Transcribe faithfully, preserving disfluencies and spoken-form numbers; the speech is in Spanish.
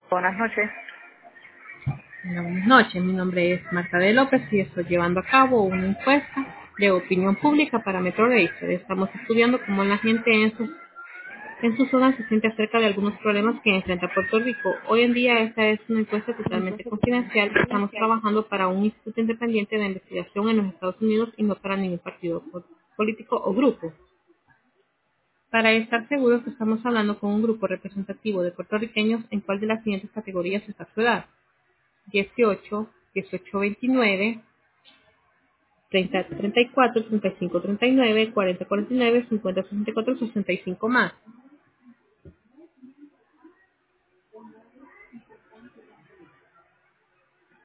Buenas noches. Hola, buenas noches, mi nombre es Marta de López y estoy llevando a cabo una encuesta de opinión pública para Metro Racer. Estamos estudiando cómo la gente en sus, en su zona se siente acerca de algunos problemas que enfrenta Puerto Rico. Hoy en día esta es una encuesta totalmente confidencial. Estamos trabajando para un instituto independiente de investigación en los Estados Unidos y no para ningún partido po- político o grupo. Para estar seguros que estamos hablando con un grupo representativo de puertorriqueños, ¿en cuál de las siguientes categorías está su edad? dieciocho, dieciocho veintinueve, treinta treinta y cuatro, treinta y cinco treinta y nueve, cuarenta cuarenta y nueve, cincuenta sesenta y cuatro, sesenta y cinco más.